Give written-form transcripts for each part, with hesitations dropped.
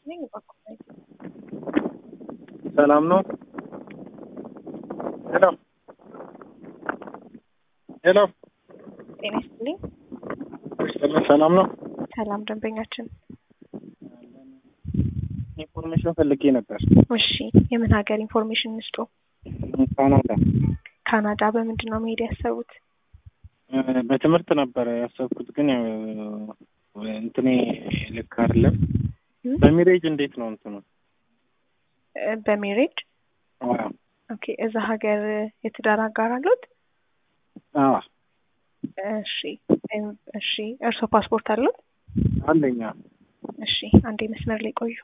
ነኝ ባቆይ ሰላም ነው። ሄሎ ሄሎ ጤና ይስጥልኝ። ሰላም ነው። ሰላም ደንበኛችን። ኢንፎርሜሽን ፈልጌ ነበር። እሺ የምን ሀገር ኢንፎርሜሽን እንስጡ? ካናዳ። ካናዳ በምንድን ነው መሄድ ያሰቡት? በትምህርት ነበር ያሰብኩት ግን ያው እንትኔ ልክ አይደለም። በሜሬጅ እንዴት ነው እንትኑ? በሜሬጅ? አዎ። ኦኬ እዛ ሀገር የትዳር አጋር አሉት? አዎ። እሺ እርሶ ፓስፖርት አሉት? አለኝ። እሺ አንዴ መስመር ላይ ቆዩ።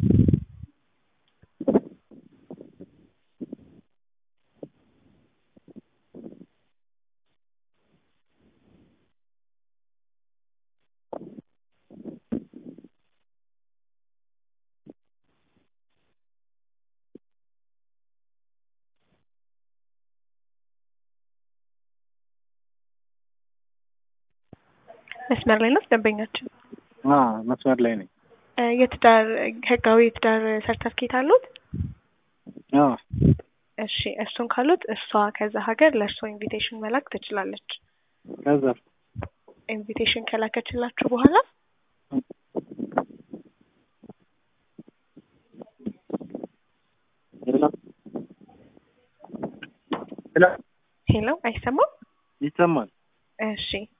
መስመር ላይ ነው ደንበኛችን? መስመር ላይ ነኝ። የትዳር ህጋዊ የትዳር ሰርተፍኬት አሉት? አዎ። እሺ እሱን ካሉት እሷ ከዛ ሀገር ለእርሶ ኢንቪቴሽን መላክ ትችላለች። ከዛ ኢንቪቴሽን ከላከችላችሁ በኋላ ሄሎ አይሰማም? ይሰማል። እሺ